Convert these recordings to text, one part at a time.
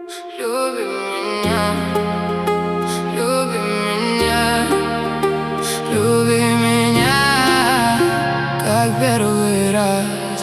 Люби меня, люби меня, люби меня, как первый раз.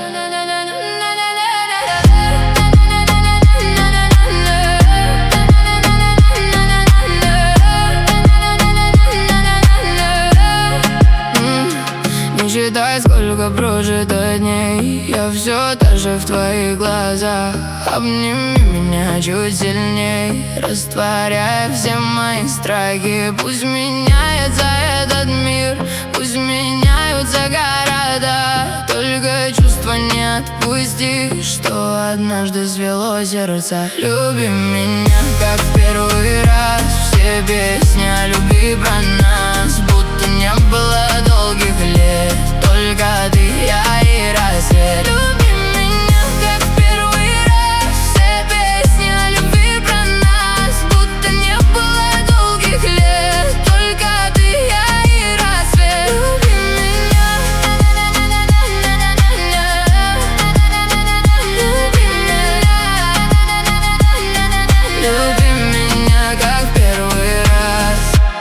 Не считай, сколько прожито дней, я все та же в твоих глазах. Обними меня чуть сильней, растворяя все мои страхи. Пусть меняется этот мир, пусть меняются города, только чувства не отпусти, что однажды свело сердца. Люби меня, как в первый раз. Все песни о любви про нас, будто не было долгих лет, только ты, я и рассвет. Люби меня, как в первый раз. Все песни о любви про нас, будто не было долгих лет, только ты, я и рассвет. Люби меня, люби меня, люби меня, как в первый раз.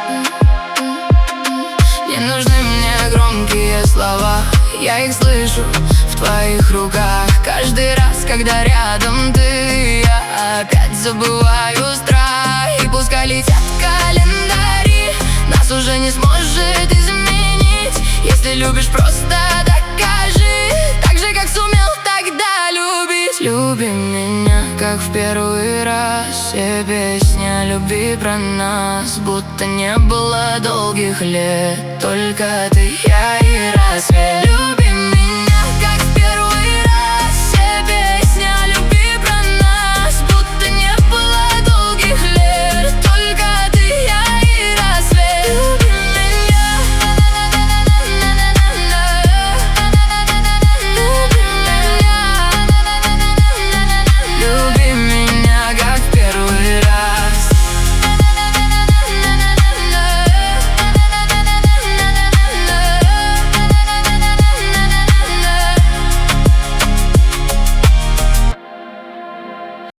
Не нужны мне громкие слова, я их слышу в твоих руках. Каждый раз, когда рядом ты, я опять забываю страх. И пускай летят календари, нас уже не сможет изменить. Если любишь, просто докажи, так же, как сумел тогда любить. Люби меня, как в первый раз. Все песни о любви про нас, будто не было долгих лет, только ты, я и рассвет. Люби